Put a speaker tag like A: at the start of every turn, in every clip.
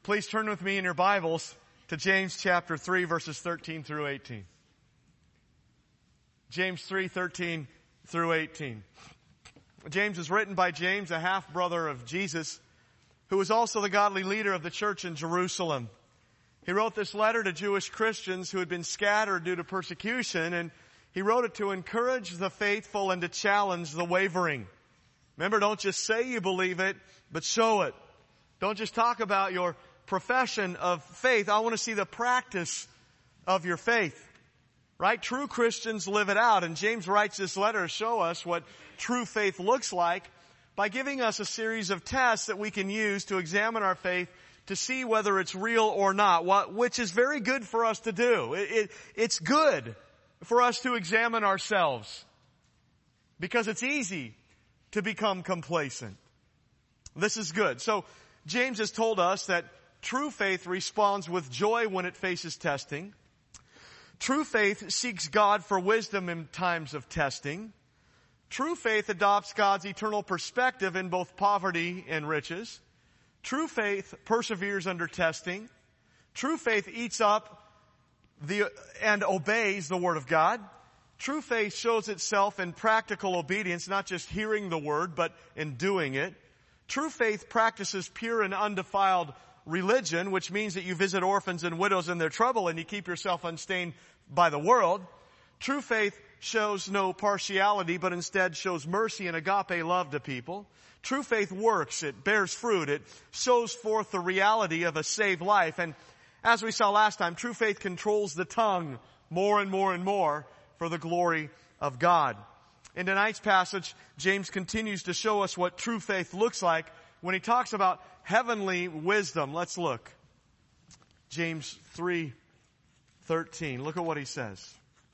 A: Please turn with me in your Bibles to James chapter 3, verses 13 through 18. James 3, 13 through 18. James is written by James, a half-brother of Jesus, who was also the godly leader of the church in Jerusalem. He wrote this letter to Jewish Christians who had been scattered due to persecution, and he wrote it to encourage the faithful and to challenge the wavering. Remember, don't just say you believe it, but show it. Don't just talk about your profession of faith. I want to see the practice of your faith. Right? True Christians live it out. And James writes this letter to show us what true faith looks like by giving us a series of tests that we can use to examine our faith to see whether it's real or not, which is very good for us to do. It's good for us to examine ourselves because it's easy to become complacent. This is good. So James has told us that true faith responds with joy when it faces testing. True faith seeks God for wisdom in times of testing. True faith adopts God's eternal perspective in both poverty and riches. True faith perseveres under testing. True faith eats up and obeys the Word of God. True faith shows itself in practical obedience, not just hearing the Word, but in doing it. True faith practices pure and undefiled religion, which means that you visit orphans and widows in their trouble and you keep yourself unstained by the world. True faith shows no partiality, but instead shows mercy and agape love to people. True faith works. It bears fruit. It shows forth the reality of a saved life. And as we saw last time, true faith controls the tongue more and more and more for the glory of God. In tonight's passage, James continues to show us what true faith looks like when he talks about heavenly wisdom. Let's look. James 3:13. Look at what he says.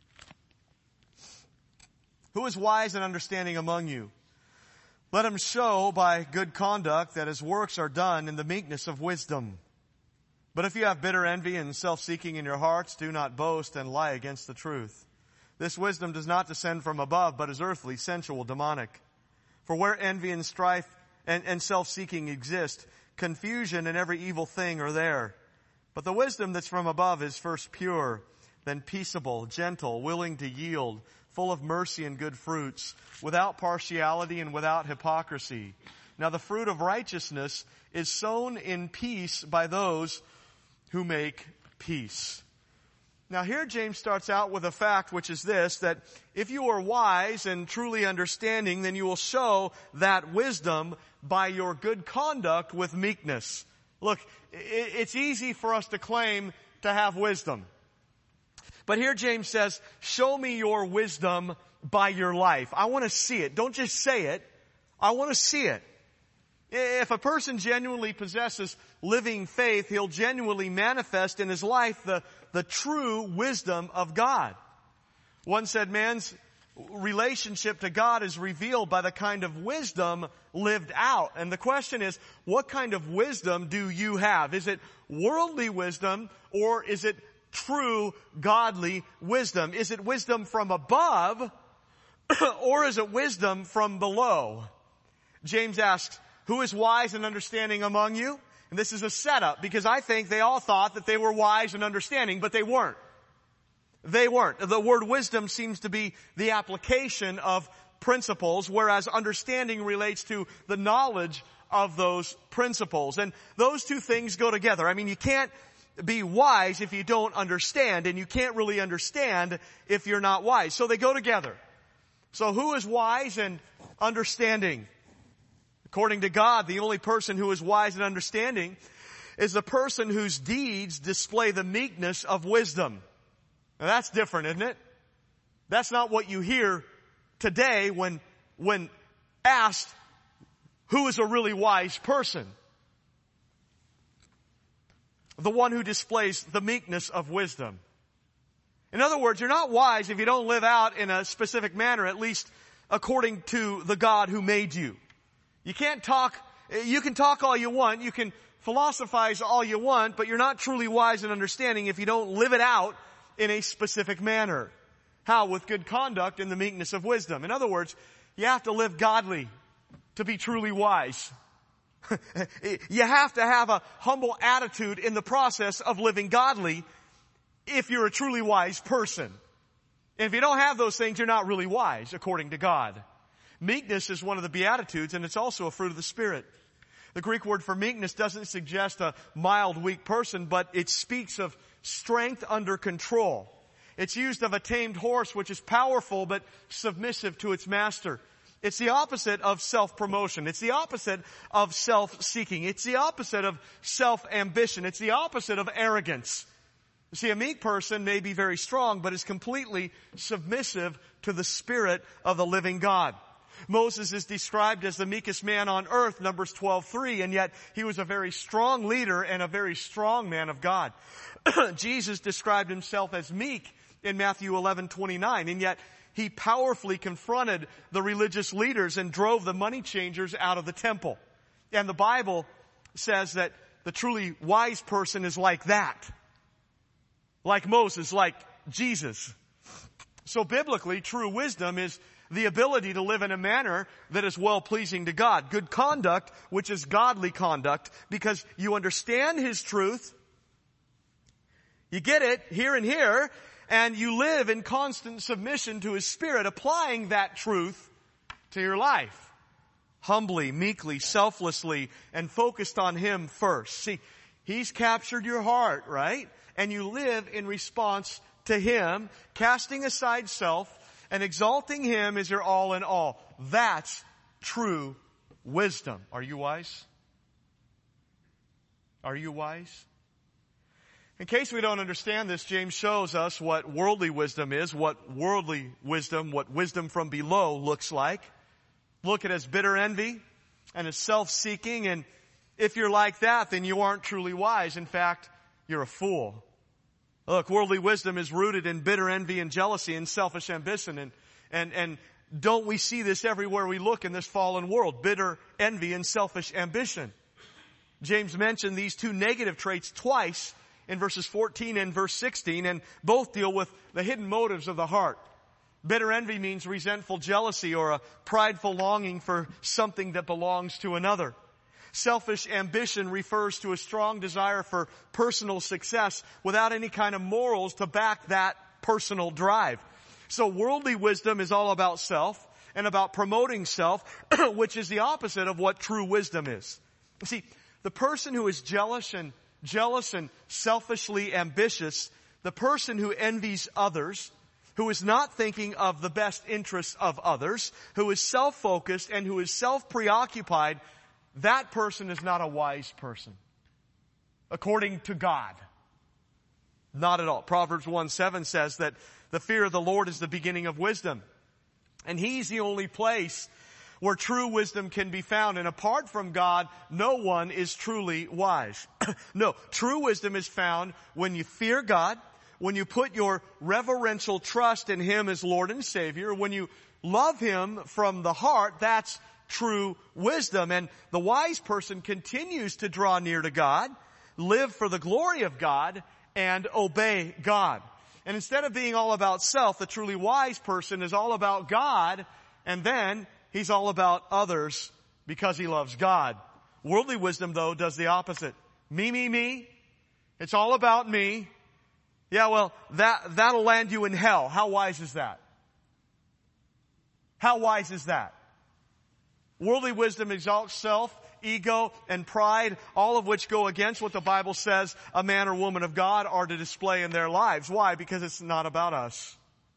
A: Who is wise and understanding among you? Let him show by good conduct that his works are done in the meekness of wisdom. But if you have bitter envy and self-seeking in your hearts, do not boast and lie against the truth. This wisdom does not descend from above, but is earthly, sensual, demonic. For where envy and strife and self-seeking exist, confusion and every evil thing are there. But the wisdom that's from above is first pure, then peaceable, gentle, willing to yield, full of mercy and good fruits, without partiality and without hypocrisy. Now the fruit of righteousness is sown in peace by those who make peace. Now here James starts out with a fact, which is this, that if you are wise and truly understanding, then you will show that wisdom by your good conduct with meekness. Look, it's easy for us to claim to have wisdom. But here James says, show me your wisdom by your life. I want to see it. Don't just say it. I want to see it. If a person genuinely possesses living faith, he'll genuinely manifest in his life the true wisdom of God. One said man's relationship to God is revealed by the kind of wisdom lived out. And the question is, what kind of wisdom do you have? Is it worldly wisdom or is it true godly wisdom? Is it wisdom from above or is it wisdom from below? James asks, who is wise and understanding among you? And this is a setup because I think they all thought that they were wise and understanding, but they weren't. They weren't. The word wisdom seems to be the application of principles, whereas understanding relates to the knowledge of those principles. And those two things go together. I mean, you can't be wise if you don't understand, and you can't really understand if you're not wise. So they go together. So who is wise and understanding? According to God, the only person who is wise and understanding is the person whose deeds display the meekness of wisdom. Now that's different, isn't it? That's not what you hear today when asked who is a really wise person. The one who displays the meekness of wisdom. In other words, you're not wise if you don't live out in a specific manner, at least according to the God who made you. You can talk all you want, you can philosophize all you want, but you're not truly wise and understanding if you don't live it out in a specific manner. How? With good conduct and the meekness of wisdom. In other words, you have to live godly to be truly wise. You have to have a humble attitude in the process of living godly if you're a truly wise person. And if you don't have those things, you're not really wise, according to God. Meekness is one of the Beatitudes, and it's also a fruit of the Spirit. The Greek word for meekness doesn't suggest a mild, weak person, but it speaks of strength under control. It's used of a tamed horse, which is powerful but submissive to its master. It's the opposite of self-promotion. It's the opposite of self-seeking. It's the opposite of self-ambition. It's the opposite of arrogance. You see, a meek person may be very strong, but is completely submissive to the Spirit of the living God. Moses is described as the meekest man on earth, Numbers 12:3, and yet he was a very strong leader and a very strong man of God. Jesus described himself as meek in Matthew 11:29, and yet he powerfully confronted the religious leaders and drove the money changers out of the temple. And the Bible says that the truly wise person is like that. Like Moses, like Jesus. So biblically, true wisdom is the ability to live in a manner that is well-pleasing to God. Good conduct, which is godly conduct, because you understand His truth, you get it here and here, and you live in constant submission to His Spirit, applying that truth to your life. Humbly, meekly, selflessly, and focused on Him first. See, He's captured your heart, right? And you live in response to Him, casting aside self and exalting Him as your all in all. That's true wisdom. Are you wise? Are you wise? In case we don't understand this, James shows us what worldly wisdom is, what wisdom from below looks like. Look at it as bitter envy and as self-seeking, and if you're like that, then you aren't truly wise. In fact, you're a fool. Look, worldly wisdom is rooted in bitter envy and jealousy and selfish ambition. And don't we see this everywhere we look in this fallen world? Bitter envy and selfish ambition. James mentioned these two negative traits twice in verses 14 and verse 16, and both deal with the hidden motives of the heart. Bitter envy means resentful jealousy or a prideful longing for something that belongs to another. Selfish ambition refers to a strong desire for personal success without any kind of morals to back that personal drive. So worldly wisdom is all about self and about promoting self, which is the opposite of what true wisdom is. You see, the person who is jealous and selfishly ambitious, the person who envies others, who is not thinking of the best interests of others, who is self-focused and who is self-preoccupied, that person is not a wise person, according to God. Not at all. Proverbs 1:7 says that the fear of the Lord is the beginning of wisdom. And He's the only place where true wisdom can be found. And apart from God, no one is truly wise. No, true wisdom is found when you fear God, when you put your reverential trust in Him as Lord and Savior, when you love Him from the heart. That's true wisdom. And the wise person continues to draw near to God, live for the glory of God, and obey God. And instead of being all about self, the truly wise person is all about God, and then he's all about others because he loves God. Worldly wisdom, though, does the opposite. Me. It's all about me. Yeah, well, that'll land you in hell. How wise is that? How wise is that? Worldly wisdom exalts self, ego, and pride, all of which go against what the Bible says a man or woman of God are to display in their lives. Why? Because it's not about us.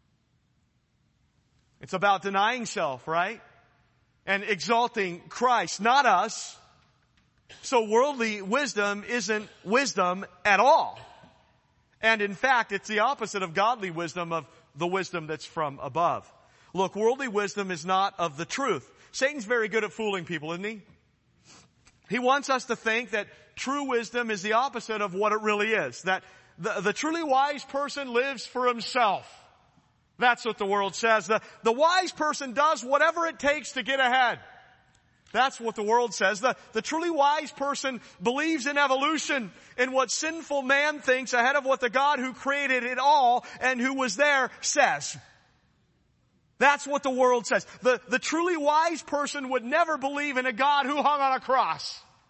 A: It's about denying self, right? And exalting Christ, not us. So worldly wisdom isn't wisdom at all. And in fact, it's the opposite of godly wisdom, of the wisdom that's from above. Look, worldly wisdom is not of the truth. Satan's very good at fooling people, isn't he? He wants us to think that true wisdom is the opposite of what it really is. That the truly wise person lives for himself. That's what the world says. The wise person does whatever it takes to get ahead. That's what the world says. The truly wise person believes in evolution, in what sinful man thinks ahead of what the God who created it all and who was there says. That's what the world says. The truly wise person would never believe in a God who hung on a cross.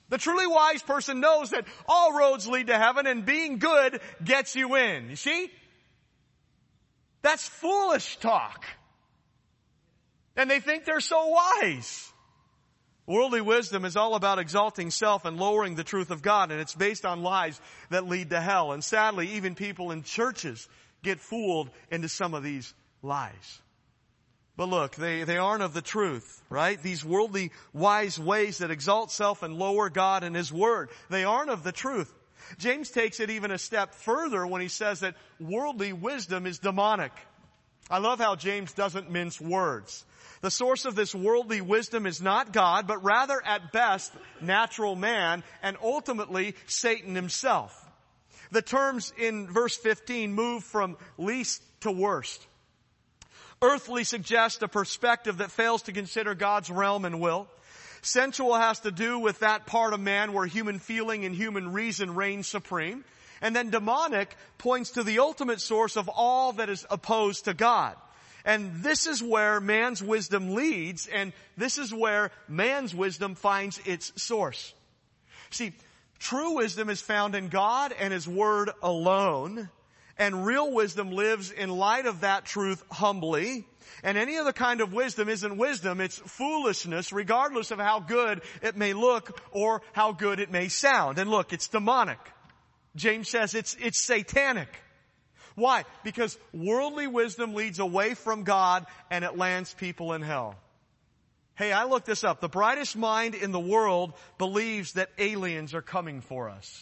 A: The truly wise person knows that all roads lead to heaven and being good gets you in. You see? That's foolish talk. And they think they're so wise. Worldly wisdom is all about exalting self and lowering the truth of God, and it's based on lies that lead to hell. And sadly, even people in churches get fooled into some of these lies. But look, they aren't of the truth, right? These worldly wise ways that exalt self and lower God and His Word, they aren't of the truth. James takes it even a step further when he says that worldly wisdom is demonic. I love how James doesn't mince words. The source of this worldly wisdom is not God, but rather at best natural man and ultimately Satan himself. The terms in verse 15 move from least to worst. Earthly suggests a perspective that fails to consider God's realm and will. Sensual has to do with that part of man where human feeling and human reason reign supreme. And then demonic points to the ultimate source of all that is opposed to God. And this is where man's wisdom leads, and this is where man's wisdom finds its source. See, true wisdom is found in God and His Word alone, and real wisdom lives in light of that truth humbly. And any other kind of wisdom isn't wisdom, it's foolishness, regardless of how good it may look or how good it may sound. And look, it's demonic. James says it's satanic. Why? Because worldly wisdom leads away from God and it lands people in hell. Hey, I looked this up. The brightest mind in the world believes that aliens are coming for us.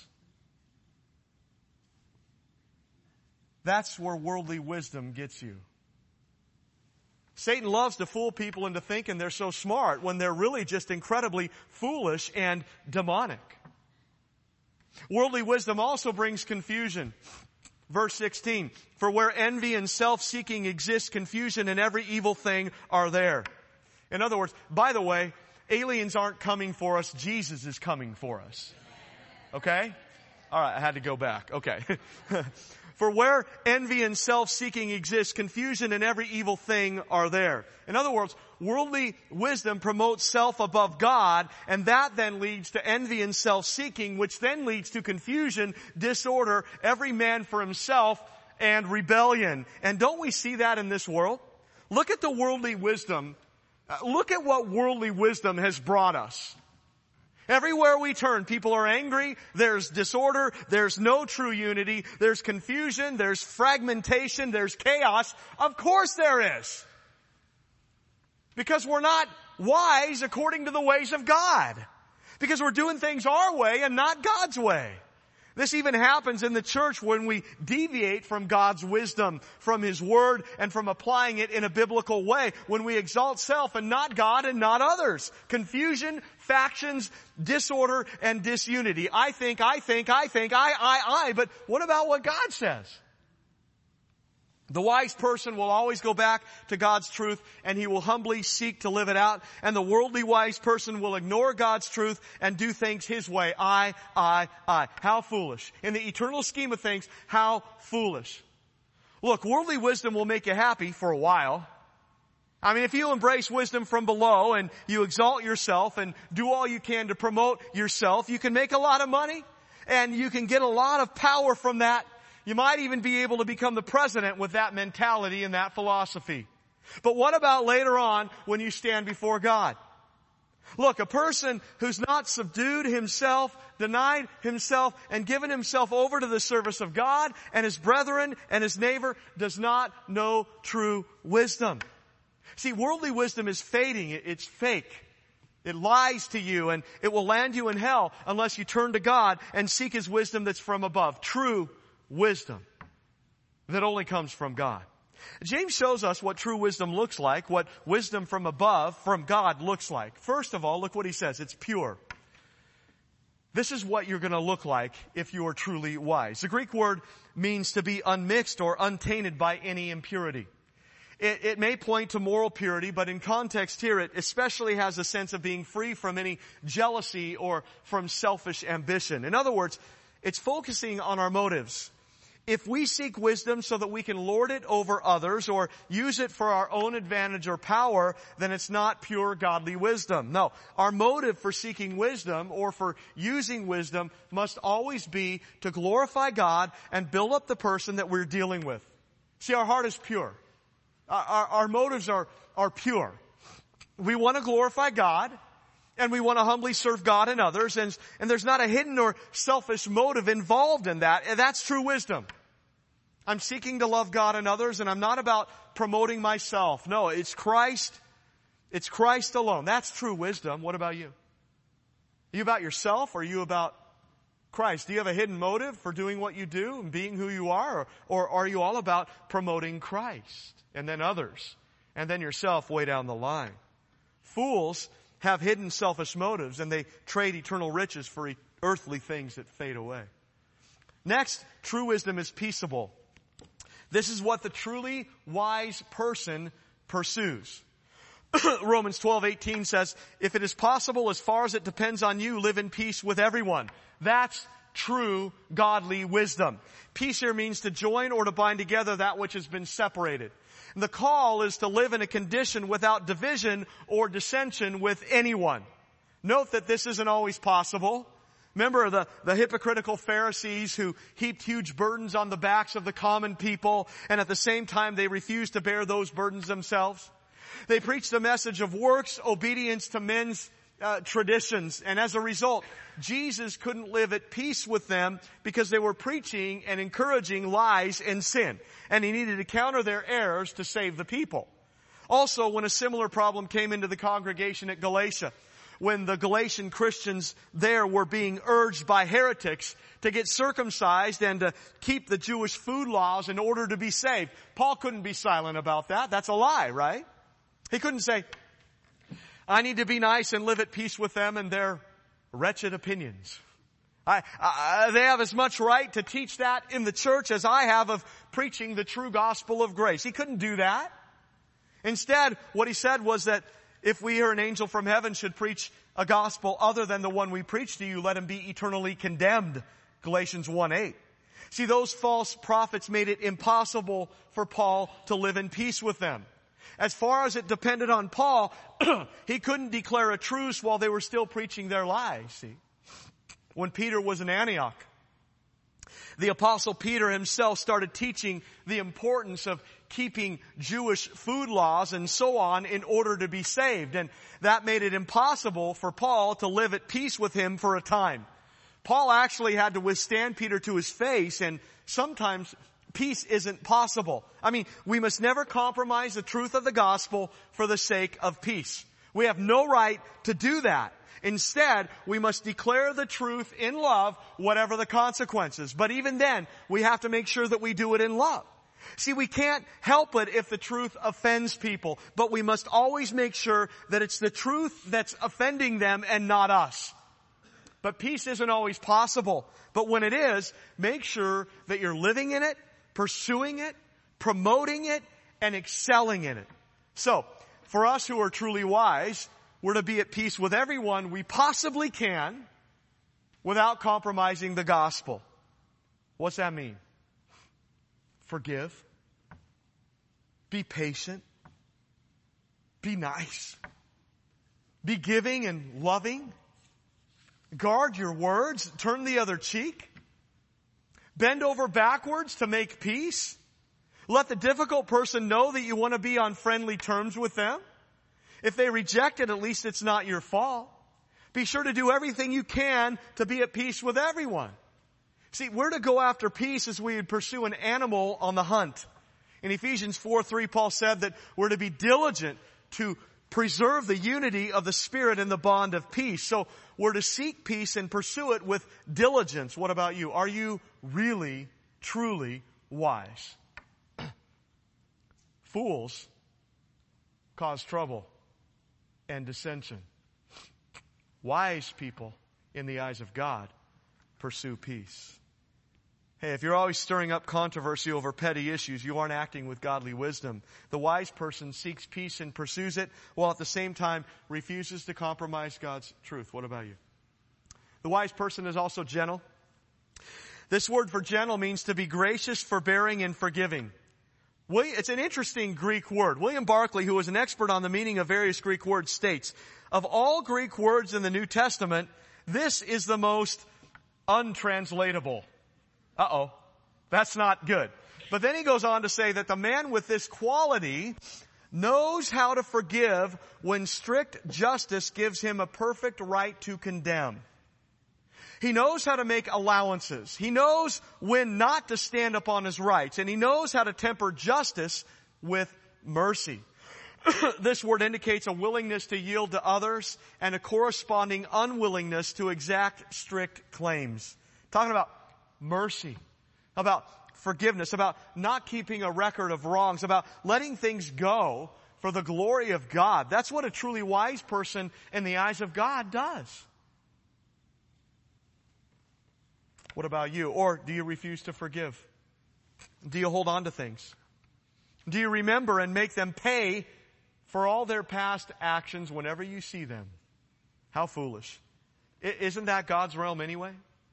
A: That's where worldly wisdom gets you. Satan loves to fool people into thinking they're so smart when they're really just incredibly foolish and demonic. Worldly wisdom also brings confusion. Verse 16, for where envy and self-seeking exist, confusion and every evil thing are there. In other words, by the way, aliens aren't coming for us, Jesus is coming for us. Okay? Alright, I had to go back. Okay. For where envy and self-seeking exist, confusion and every evil thing are there. In other words, worldly wisdom promotes self above God, and that then leads to envy and self-seeking, which then leads to confusion, disorder, every man for himself, and rebellion. And don't we see that in this world? Look at the worldly wisdom. Look at what worldly wisdom has brought us. Everywhere we turn, people are angry, there's disorder, there's no true unity, there's confusion, there's fragmentation, there's chaos. Of course there is. Because we're not wise according to the ways of God. Because we're doing things our way and not God's way. This even happens in the church when we deviate from God's wisdom, from His Word, and from applying it in a biblical way. When we exalt self and not God and not others. Confusion, factions, disorder, and disunity. I think, but what about what God says? The wise person will always go back to God's truth and he will humbly seek to live it out. And the worldly wise person will ignore God's truth and do things his way. I. How foolish. In the eternal scheme of things, how foolish. Look, worldly wisdom will make you happy for a while. I mean, if you embrace wisdom from below and you exalt yourself and do all you can to promote yourself, you can make a lot of money and you can get a lot of power from that. You might even be able to become the president with that mentality and that philosophy. But what about later on when you stand before God? Look, a person who's not subdued himself, denied himself, and given himself over to the service of God and his brethren and his neighbor does not know true wisdom. See, worldly wisdom is fading. It's fake. It lies to you and it will land you in hell unless you turn to God and seek His wisdom that's from above. True wisdom that only comes from God. James shows us what true wisdom looks like, what wisdom from above, from God looks like. First of all, look what he says. It's pure. This is what you're going to look like if you are truly wise. The Greek word means to be unmixed or untainted by any impurity. It may point to moral purity, but in context here, it especially has a sense of being free from any jealousy or from selfish ambition. In other words, it's focusing on our motives. If we seek wisdom so that we can lord it over others or use it for our own advantage or power, then it's not pure godly wisdom. No, our motive for seeking wisdom or for using wisdom must always be to glorify God and build up the person that we're dealing with. See, our heart is pure. Our motives are pure. We want to glorify God, and we want to humbly serve God and others, and there's not a hidden or selfish motive involved in that. And that's true wisdom. I'm seeking to love God and others, and I'm not about promoting myself. No, it's Christ. It's Christ alone. That's true wisdom. What about you? Are you about yourself, or are you about Christ? Do you have a hidden motive for doing what you do and being who you are, or are you all about promoting Christ and then others and then yourself way down the line? Fools have hidden selfish motives, and they trade eternal riches for earthly things that fade away. Next, true wisdom is peaceable. This is what the truly wise person pursues. Romans 12:18 says, if it is possible, as far as it depends on you, live in peace with everyone. That's true godly wisdom. Peace here means to join or to bind together that which has been separated. And the call is to live in a condition without division or dissension with anyone. Note that this isn't always possible. Remember the hypocritical Pharisees who heaped huge burdens on the backs of the common people, and at the same time they refused to bear those burdens themselves? They preached a message of works obedience to men's traditions, and as a result, Jesus couldn't live at peace with them because they were preaching and encouraging lies and sin, and he needed to counter their errors to save the people. Also, when a similar problem came into the congregation at Galatia, when the Galatian Christians there were being urged by heretics to get circumcised and to keep the Jewish food laws in order to be saved, Paul couldn't be silent about that. That's a lie, right? He couldn't say, I need to be nice and live at peace with them and their wretched opinions. They have as much right to teach that in the church as I have of preaching the true gospel of grace. He couldn't do that. Instead, what he said was that if we or an angel from heaven should preach a gospel other than the one we preach to you, let him be eternally condemned. Galatians 1:8. See, those false prophets made it impossible for Paul to live in peace with them. As far as it depended on Paul, he couldn't declare a truce while they were still preaching their lies. See, when Peter was in Antioch, the apostle Peter himself started teaching the importance of keeping Jewish food laws and so on in order to be saved. And that made it impossible for Paul to live at peace with him for a time. Paul actually had to withstand Peter to his face, and sometimes peace isn't possible. I mean, we must never compromise the truth of the gospel for the sake of peace. We have no right to do that. Instead, we must declare the truth in love, whatever the consequences. But even then, we have to make sure that we do it in love. See, we can't help it if the truth offends people, but we must always make sure that it's the truth that's offending them and not us. But peace isn't always possible. But when it is, make sure that you're living in it, pursuing it, promoting it, and excelling in it. So, for us who are truly wise, we're to be at peace with everyone we possibly can without compromising the gospel. What's that mean? Forgive. Be patient. Be nice. Be giving and loving. Guard your words. Turn the other cheek. Bend over backwards to make peace. Let the difficult person know that you want to be on friendly terms with them. If they reject it, at least it's not your fault. Be sure to do everything you can to be at peace with everyone. See, we're to go after peace as we would pursue an animal on the hunt. In Ephesians 4:3, Paul said that we're to be diligent to preserve the unity of the Spirit in the bond of peace. So we're to seek peace and pursue it with diligence. What about you? Are you really, truly wise? Fools cause trouble and dissension. Wise people, in the eyes of God, pursue peace. Hey, if you're always stirring up controversy over petty issues, you aren't acting with godly wisdom. The wise person seeks peace and pursues it, while at the same time refuses to compromise God's truth. What about you? The wise person is also gentle. This word for gentle means to be gracious, forbearing, and forgiving. It's an interesting Greek word. William Barclay, who was an expert on the meaning of various Greek words, states, of all Greek words in the New Testament, this is the most untranslatable. That's not good. But then he goes on to say that the man with this quality knows how to forgive when strict justice gives him a perfect right to condemn. He knows how to make allowances. He knows when not to stand up on his rights. And he knows how to temper justice with mercy. This word indicates a willingness to yield to others and a corresponding unwillingness to exact strict claims. Talking about mercy, about forgiveness, about not keeping a record of wrongs, about letting things go for the glory of God. That's what a truly wise person in the eyes of God does. What about you? Or do you refuse to forgive? Do you hold on to things? Do you remember and make them pay for all their past actions whenever you see them? How foolish. Isn't that God's realm anyway?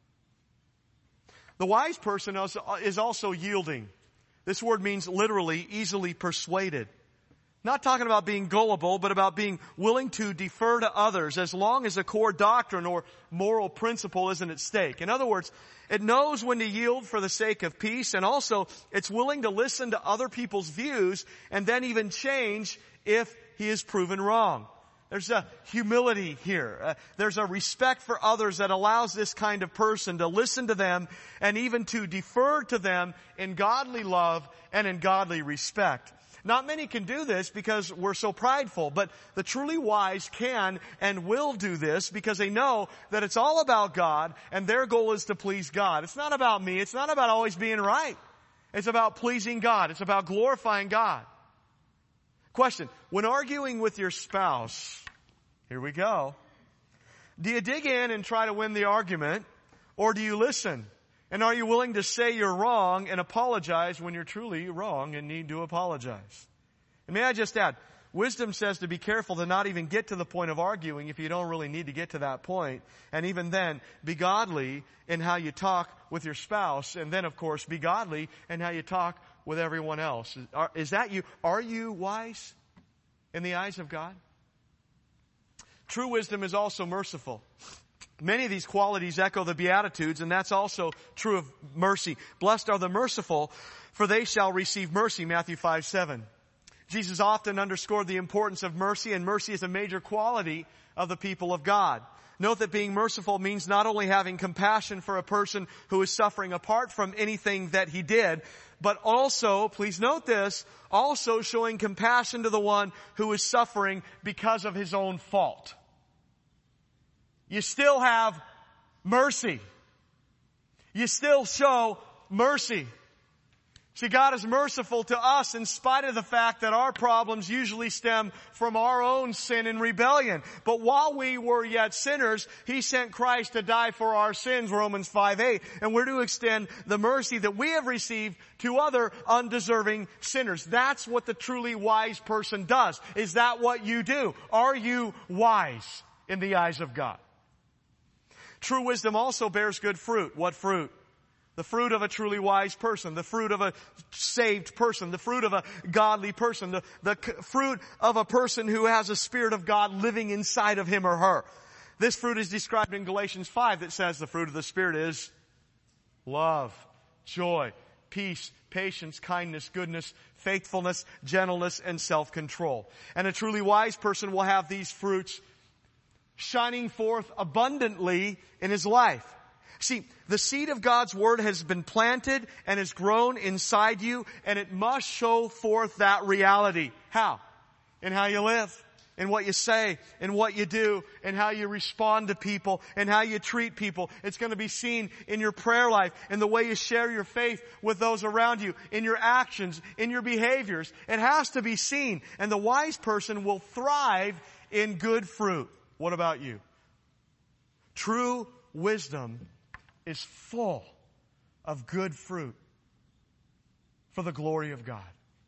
A: The wise person is also yielding. This word means literally easily persuaded. Not talking about being gullible, but about being willing to defer to others as long as a core doctrine or moral principle isn't at stake. In other words, it knows when to yield for the sake of peace, and also it's willing to listen to other people's views and then even change if he is proven wrong. There's a humility here. There's a respect for others that allows this kind of person to listen to them and even to defer to them in godly love and in godly respect. Not many can do this because we're so prideful, but the truly wise can and will do this because they know that it's all about God and their goal is to please God. It's not about me. It's not about always being right. It's about pleasing God. It's about glorifying God. Question, when arguing with your spouse, here we go. Do you dig in and try to win the argument, or do you listen? And are you willing to say you're wrong and apologize when you're truly wrong and need to apologize? And may I just add, wisdom says to be careful to not even get to the point of arguing if you don't really need to get to that point. And even then, be godly in how you talk with your spouse. And then, of course, be godly in how you talk with everyone else. Is that you? Are you wise in the eyes of God? True wisdom is also merciful. Many of these qualities echo the Beatitudes, and that's also true of mercy. Blessed are the merciful, for they shall receive mercy, Matthew 5:7. Jesus often underscored the importance of mercy, and mercy is a major quality of the people of God. Note that being merciful means not only having compassion for a person who is suffering apart from anything that he did, but also, please note this, also showing compassion to the one who is suffering because of his own fault. You still have mercy. You still show mercy. See, God is merciful to us in spite of the fact that our problems usually stem from our own sin and rebellion. But while we were yet sinners, He sent Christ to die for our sins, Romans 5:8. And we're to extend the mercy that we have received to other undeserving sinners. That's what the truly wise person does. Is that what you do? Are you wise in the eyes of God? True wisdom also bears good fruit. What fruit? The fruit of a truly wise person, the fruit of a saved person, the fruit of a godly person, the fruit of a person who has a Spirit of God living inside of him or her. This fruit is described in Galatians 5 that says the fruit of the Spirit is love, joy, peace, patience, kindness, goodness, faithfulness, gentleness, and self-control. And a truly wise person will have these fruits shining forth abundantly in his life. See, the seed of God's Word has been planted and has grown inside you, and it must show forth that reality. How? In how you live, in what you say, in what you do, in how you respond to people, in how you treat people. It's going to be seen in your prayer life, in the way you share your faith with those around you, in your actions, in your behaviors. It has to be seen, and the wise person will thrive in good fruit. What about you? True wisdom is full of good fruit for the glory of God.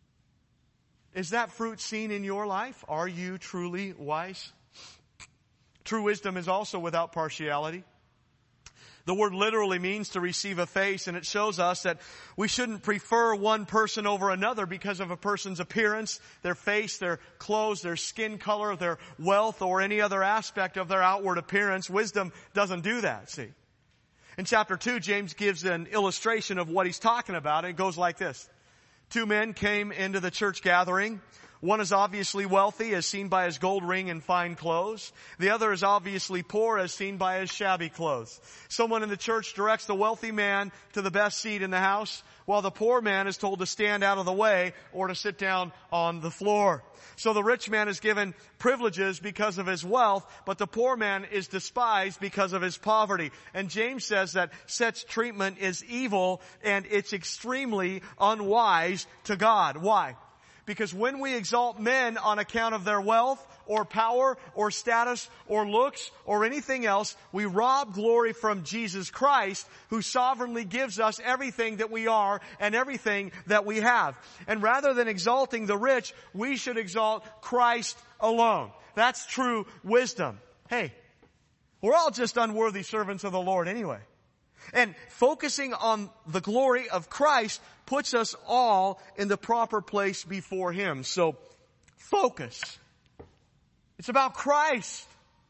A: Is that fruit seen in your life? Are you truly wise? True wisdom is also without partiality. The word literally means to receive a face, and it shows us that we shouldn't prefer one person over another because of a person's appearance, their face, their clothes, their skin color, their wealth, or any other aspect of their outward appearance. Wisdom doesn't do that, see. In chapter 2, James gives an illustration of what he's talking about. It goes like this. 2 men came into the church gathering. One is obviously wealthy, as seen by his gold ring and fine clothes. The other is obviously poor, as seen by his shabby clothes. Someone in the church directs the wealthy man to the best seat in the house, while the poor man is told to stand out of the way or to sit down on the floor. So the rich man is given privileges because of his wealth, but the poor man is despised because of his poverty. And James says that such treatment is evil and it's extremely unwise to God. Why? Because when we exalt men on account of their wealth or power or status or looks or anything else, we rob glory from Jesus Christ, who sovereignly gives us everything that we are and everything that we have. And rather than exalting the rich, we should exalt Christ alone. That's true wisdom. Hey, we're all just unworthy servants of the Lord anyway. And focusing on the glory of Christ puts us all in the proper place before Him. So, focus. It's about Christ.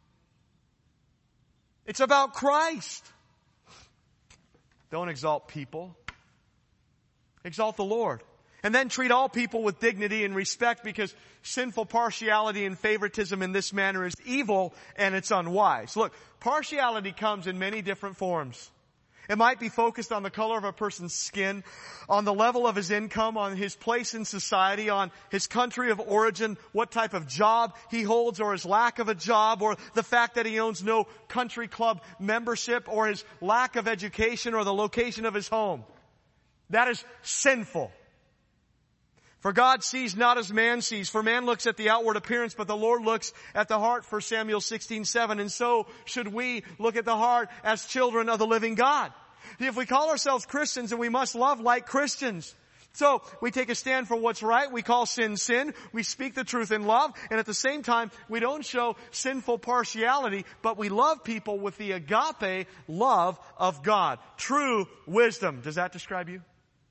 A: It's about Christ. Don't exalt people. Exalt the Lord. And then treat all people with dignity and respect, because sinful partiality and favoritism in this manner is evil and it's unwise. Look, partiality comes in many different forms. It might be focused on the color of a person's skin, on the level of his income, on his place in society, on his country of origin, what type of job he holds or his lack of a job, or the fact that he owns no country club membership, or his lack of education, or the location of his home. That is sinful. For God sees not as man sees. For man looks at the outward appearance, but the Lord looks at the heart, 1 Samuel 16:7. And so should we look at the heart as children of the living God. If we call ourselves Christians, then we must love like Christians. So we take a stand for what's right. We call sin, sin. We speak the truth in love. And at the same time, we don't show sinful partiality, but we love people with the agape love of God. True wisdom. Does that describe you?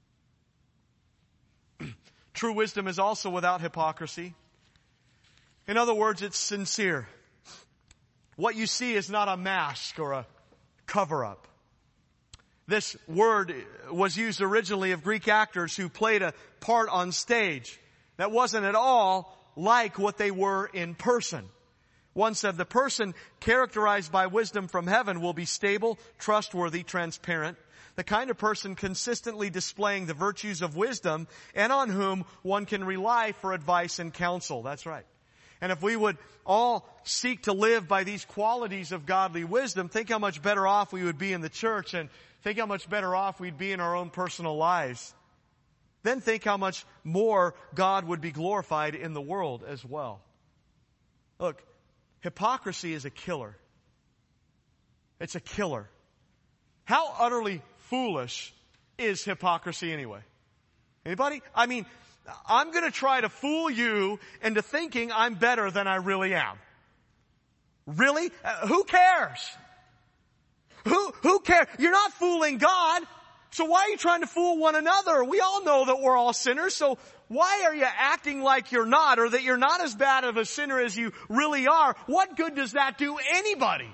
A: True wisdom is also without hypocrisy. In other words, it's sincere. What you see is not a mask or a cover-up. This word was used originally of Greek actors who played a part on stage that wasn't at all like what they were in person. One said, the person characterized by wisdom from heaven will be stable, trustworthy, transparent. The kind of person consistently displaying the virtues of wisdom and on whom one can rely for advice and counsel. That's right. And if we would all seek to live by these qualities of godly wisdom, think how much better off we would be in the church, and think how much better off we'd be in our own personal lives. Then think how much more God would be glorified in the world as well. Look, hypocrisy is a killer. It's a killer. How utterly foolish is hypocrisy anyway? Anybody? I mean, I'm going to try to fool you into thinking I'm better than I really am. Really? Who cares? Who cares? You're not fooling God. So why are you trying to fool one another? We all know that we're all sinners. So why are you acting like you're not, or that you're not as bad of a sinner as you really are? What good does that do anybody?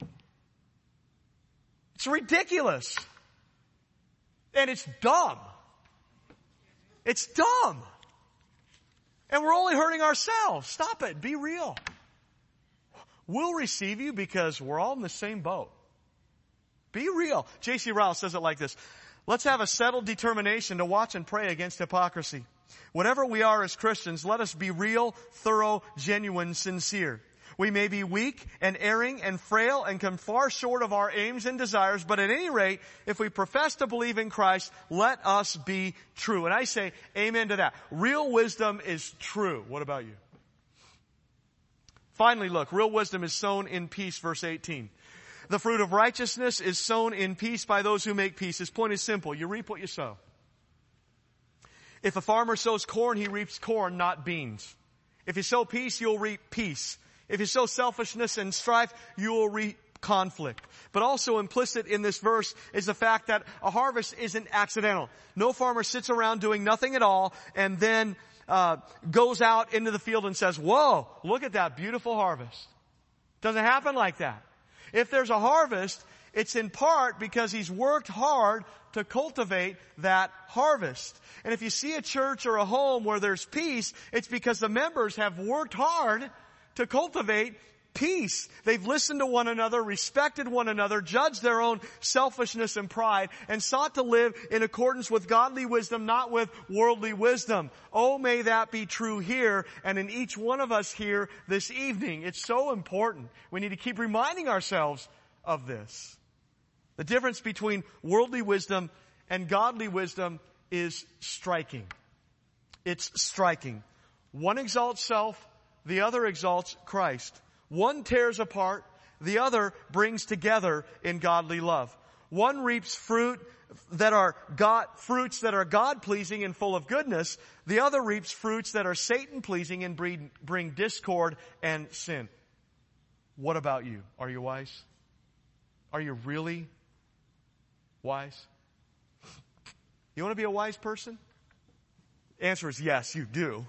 A: It's ridiculous. And it's dumb. It's dumb. And we're only hurting ourselves. Stop it. Be real. We'll receive you because we're all in the same boat. Be real. J.C. Ryle says it like this. Let's have a settled determination to watch and pray against hypocrisy. Whatever we are as Christians, let us be real, thorough, genuine, sincere. We may be weak and erring and frail and come far short of our aims and desires, but at any rate, if we profess to believe in Christ, let us be true. And I say amen to that. Real wisdom is true. What about you? Finally, look, real wisdom is sown in peace, verse 18. The fruit of righteousness is sown in peace by those who make peace. His point is simple. You reap what you sow. If a farmer sows corn, he reaps corn, not beans. If you sow peace, you'll reap peace. If you sow selfishness and strife, you will reap conflict. But also implicit in this verse is the fact that a harvest isn't accidental. No farmer sits around doing nothing at all and then goes out into the field and says, whoa, look at that beautiful harvest. Doesn't happen like that. If there's a harvest, it's in part because he's worked hard to cultivate that harvest. And if you see a church or a home where there's peace, it's because the members have worked hard to cultivate peace. They've listened to one another, respected one another, judged their own selfishness and pride, and sought to live in accordance with godly wisdom, not with worldly wisdom. Oh, may that be true here and in each one of us here this evening. It's so important. We need to keep reminding ourselves of this. The difference between worldly wisdom and godly wisdom is striking. It's striking. One exalts self, the other exalts Christ. One tears apart, the other brings together in godly love. One reaps fruits that are God-pleasing and full of goodness. The other reaps fruits that are Satan-pleasing and bring discord and sin. What about you? Are you wise? Are you really wise? You want to be a wise person? The answer is yes, you do.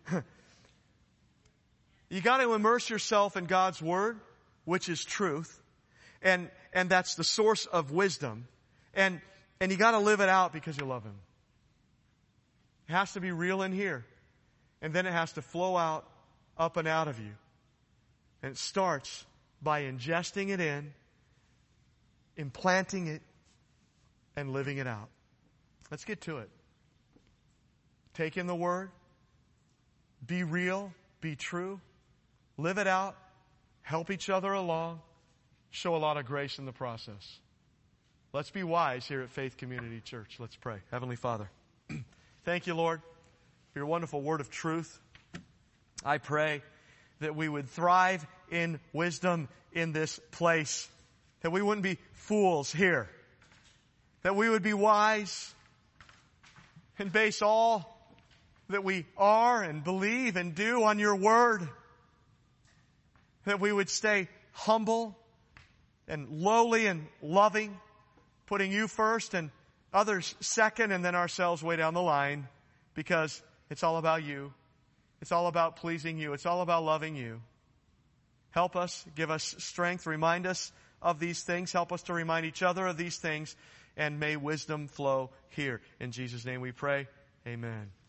A: You got to immerse yourself in God's Word, which is truth. And that's the source of wisdom. And you got to live it out because you love Him. It has to be real in here. And then it has to flow out, up and out of you. And it starts by ingesting it in, implanting it, and living it out. Let's get to it. Take in the Word. Be real. Be true. Live it out. Help each other along. Show a lot of grace in the process. Let's be wise here at Faith Community Church. Let's pray. Heavenly Father, thank you, Lord, for your wonderful word of truth. I pray that we would thrive in wisdom in this place. That we wouldn't be fools here. That we would be wise and base all that we are and believe and do on your word. That we would stay humble and lowly and loving, putting you first and others second and then ourselves way down the line, because it's all about you. It's all about pleasing you. It's all about loving you. Help us, give us strength, remind us of these things. Help us to remind each other of these things, and may wisdom flow here. In Jesus' name we pray. Amen.